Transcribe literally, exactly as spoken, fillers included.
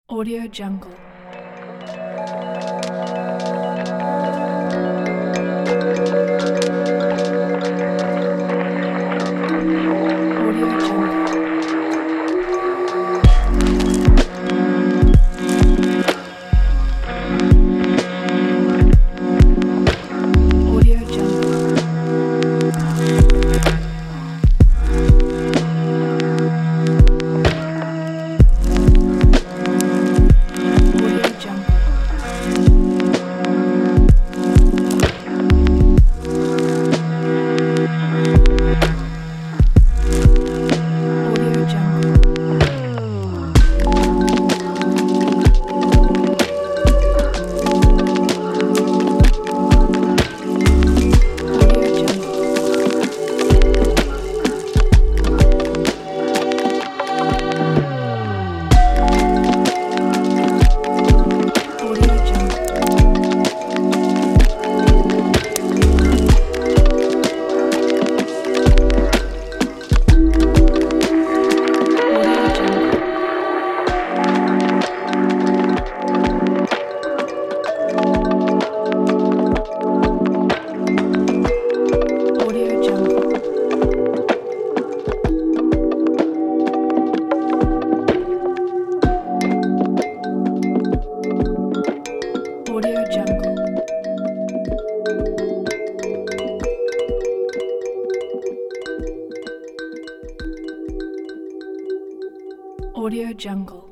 Audio Jungle. Audio Jungle. Audio Jungle. Audio Jungle. Audio Jungle. Audio Jungle. Audio Jungle. Audio Jungle. Audio Jungle. Audio Jungle. Audio Jungle.